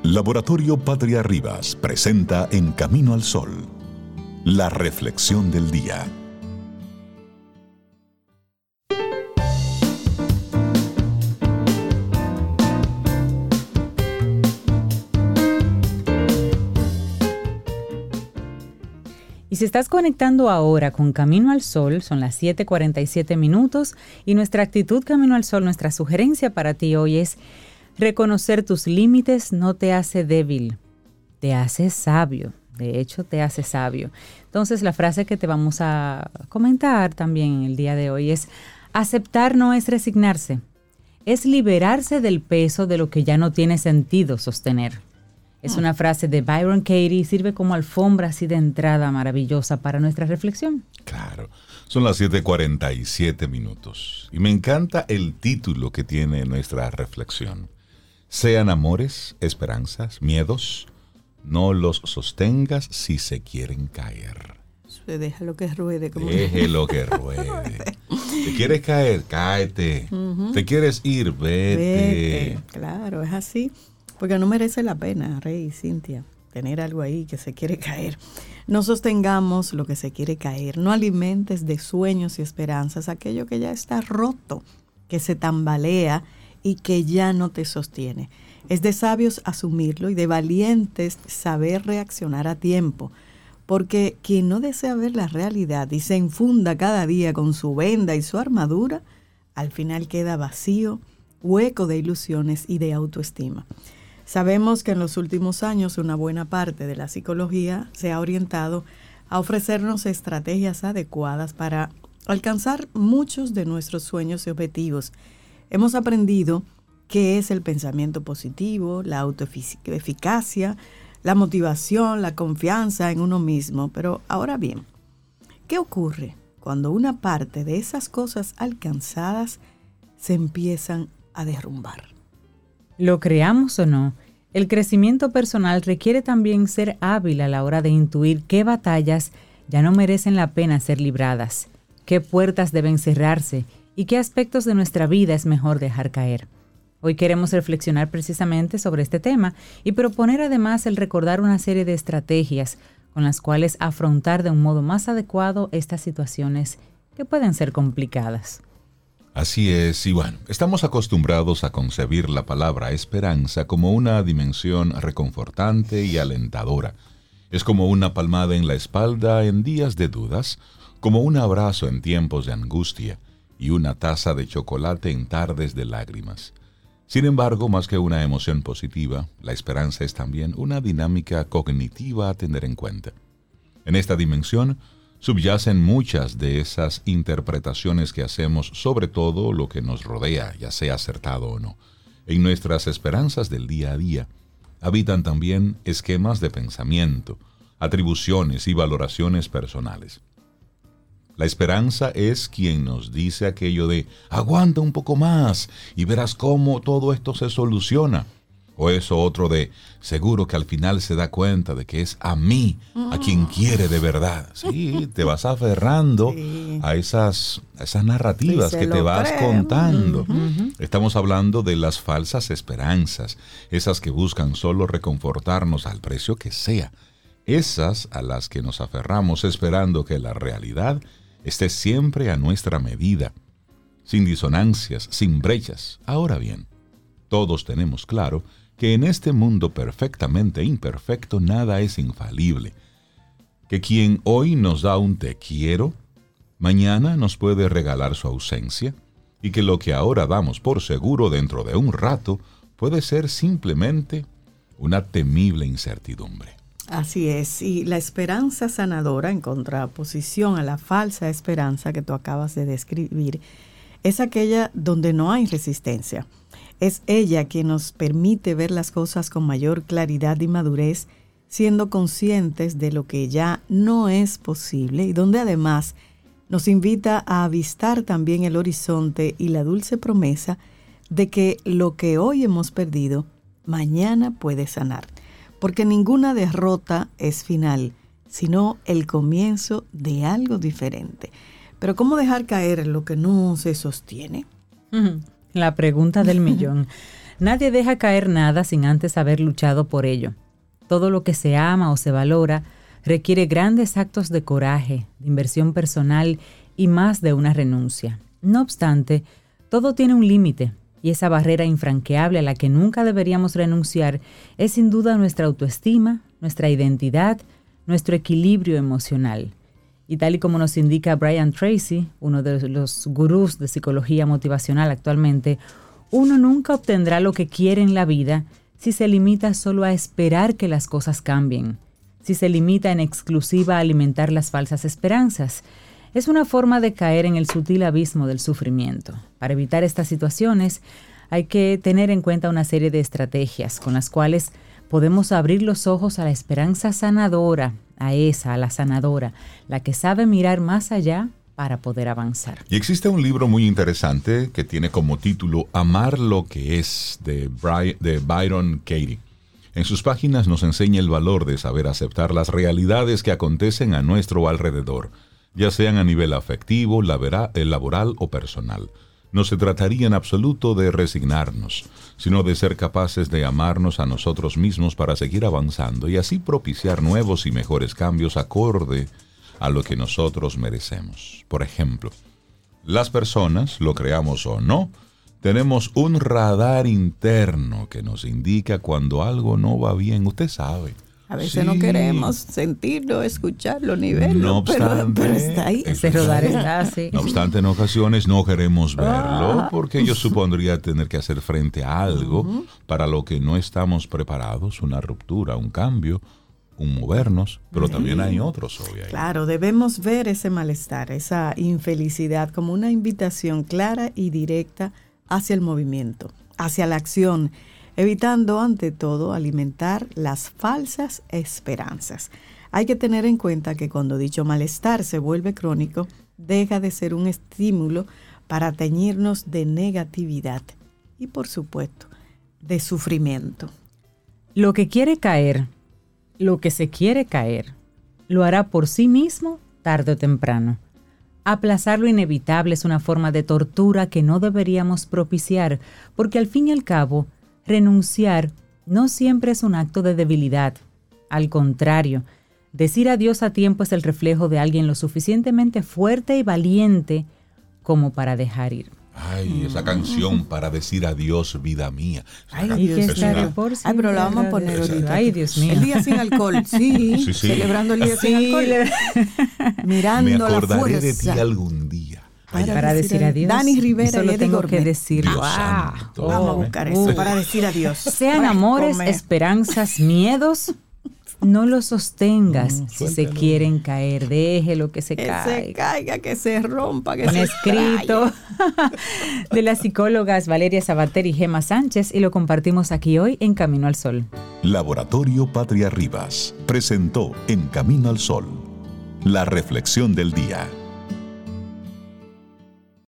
Laboratorio Patria Rivas presenta En Camino al Sol, la reflexión del día. Y si estás conectando ahora con Camino al Sol, son las 7:47 minutos y nuestra actitud Camino al Sol, nuestra sugerencia para ti hoy es: reconocer tus límites no te hace débil, te hace sabio. De hecho, te hace sabio. Entonces, la frase que te vamos a comentar también el día de hoy es: aceptar no es resignarse, es liberarse del peso de lo que ya no tiene sentido sostener. Es una frase de Byron Katie y sirve como alfombra así de entrada maravillosa para nuestra reflexión. Claro, son las 7:47 minutos y me encanta el título que tiene nuestra reflexión. Sean amores, esperanzas, miedos, no los sostengas si se quieren caer. Déjalo que ruede. Déjelo que ruede. ¿Te quieres caer? Cáete. ¿Te quieres ir? Vete. Claro, es así. Porque no merece la pena, Rey y Cintia, tener algo ahí que se quiere caer. No sostengamos lo que se quiere caer. No alimentes de sueños y esperanzas aquello que ya está roto, que se tambalea y que ya no te sostiene. Es de sabios asumirlo y de valientes saber reaccionar a tiempo. Porque quien no desea ver la realidad y se enfunda cada día con su venda y su armadura, al final queda vacío, hueco de ilusiones y de autoestima. Sabemos que en los últimos años una buena parte de la psicología se ha orientado a ofrecernos estrategias adecuadas para alcanzar muchos de nuestros sueños y objetivos. Hemos aprendido qué es el pensamiento positivo, la autoeficacia, la motivación, la confianza en uno mismo. Pero ahora bien, ¿qué ocurre cuando una parte de esas cosas alcanzadas se empiezan a derrumbar? Lo creamos o no, el crecimiento personal requiere también ser hábil a la hora de intuir qué batallas ya no merecen la pena ser libradas, qué puertas deben cerrarse y qué aspectos de nuestra vida es mejor dejar caer. Hoy queremos reflexionar precisamente sobre este tema y proponer además el recordar una serie de estrategias con las cuales afrontar de un modo más adecuado estas situaciones que pueden ser complicadas. Así es, y bueno, estamos acostumbrados a concebir la palabra esperanza como una dimensión reconfortante y alentadora. Es como una palmada en la espalda en días de dudas, como un abrazo en tiempos de angustia y una taza de chocolate en tardes de lágrimas. Sin embargo, más que una emoción positiva, la esperanza es también una dinámica cognitiva a tener en cuenta. En esta dimensión, subyacen muchas de esas interpretaciones que hacemos sobre todo lo que nos rodea, ya sea acertado o no. En nuestras esperanzas del día a día habitan también esquemas de pensamiento, atribuciones y valoraciones personales. La esperanza es quien nos dice aquello de aguanta un poco más y verás cómo todo esto se soluciona. O eso otro de seguro que al final se da cuenta de que es a mí, a quien quiere de verdad. Sí, te vas aferrando a esas narrativas que te vas contando. Estamos hablando de las falsas esperanzas, esas que buscan solo reconfortarnos al precio que sea. Esas a las que nos aferramos esperando que la realidad esté siempre a nuestra medida, sin disonancias, sin brechas. Ahora bien, todos tenemos claro que en este mundo perfectamente imperfecto nada es infalible, que quien hoy nos da un te quiero, mañana nos puede regalar su ausencia, y que lo que ahora damos por seguro dentro de un rato puede ser simplemente una temible incertidumbre. Así es, y la esperanza sanadora, en contraposición a la falsa esperanza que tú acabas de describir, es aquella donde no hay resistencia. Es ella quien nos permite ver las cosas con mayor claridad y madurez, siendo conscientes de lo que ya no es posible y donde además nos invita a avistar también el horizonte y la dulce promesa de que lo que hoy hemos perdido, mañana puede sanar. Porque ninguna derrota es final, sino el comienzo de algo diferente. Pero ¿cómo dejar caer lo que no se sostiene? La pregunta del millón. Nadie deja caer nada sin antes haber luchado por ello. Todo lo que se ama o se valora requiere grandes actos de coraje, de inversión personal y más de una renuncia. No obstante, todo tiene un límite, y esa barrera infranqueable a la que nunca deberíamos renunciar es sin duda nuestra autoestima, nuestra identidad, nuestro equilibrio emocional. Y tal y como nos indica Brian Tracy, uno de los gurús de psicología motivacional actualmente, uno nunca obtendrá lo que quiere en la vida si se limita solo a esperar que las cosas cambien, si se limita en exclusiva a alimentar las falsas esperanzas. Es una forma de caer en el sutil abismo del sufrimiento. Para evitar estas situaciones hay que tener en cuenta una serie de estrategias con las cuales podemos abrir los ojos a la esperanza sanadora, a la sanadora, la que sabe mirar más allá para poder avanzar. Y existe un libro muy interesante que tiene como título Amar lo que es, de Byron Katie. En sus páginas nos enseña el valor de saber aceptar las realidades que acontecen a nuestro alrededor, ya sean a nivel afectivo, laboral o personal. No se trataría en absoluto de resignarnos, sino de ser capaces de amarnos a nosotros mismos para seguir avanzando y así propiciar nuevos y mejores cambios acorde a lo que nosotros merecemos. Por ejemplo, las personas, lo creamos o no, tenemos un radar interno que nos indica cuando algo no va bien. Usted sabe. A veces no queremos sentirlo, escucharlo, ni verlo, no obstante, pero está ahí. Ese radar está así. No obstante, en ocasiones no queremos verlo porque yo supondría tener que hacer frente a algo para lo que no estamos preparados, una ruptura, un cambio, un movernos, pero también hay otros hoy ahí. Claro, debemos ver ese malestar, esa infelicidad como una invitación clara y directa hacia el movimiento, hacia la acción, evitando ante todo alimentar las falsas esperanzas. Hay que tener en cuenta que cuando dicho malestar se vuelve crónico, deja de ser un estímulo para teñirnos de negatividad y, por supuesto, de sufrimiento. Lo que quiere caer, lo que se quiere caer, lo hará por sí mismo tarde o temprano. Aplazar lo inevitable es una forma de tortura que no deberíamos propiciar, porque al fin y al cabo, renunciar no siempre es un acto de debilidad. Al contrario, decir adiós a tiempo es el reflejo de alguien lo suficientemente fuerte y valiente como para dejar ir. Ay, esa canción para decir adiós, vida mía. Ay, Dios mío. Ay, pero la vamos a poner ahorita. Ay, Dios mío. El día sin alcohol, sí. Celebrando el día sin alcohol. Mirando me acordaré la de fuerza. ti algún día. Para decir adiós. Dani Rivera solo y Eddie tengo Gourmet. que decir. Dios santo. Vamos a buscar eso para decir adiós. Sean Para amores, comer. esperanzas, miedos, no los sostengas. Si se suéltalo. quieren caer, déjelo que se Que se caiga. caiga, que se rompa, que Un se escrito de las psicólogas Valeria Sabater y Gema Sánchez y lo compartimos aquí hoy en Camino al Sol. Laboratorio Patria Rivas presentó En Camino al Sol, la reflexión del día.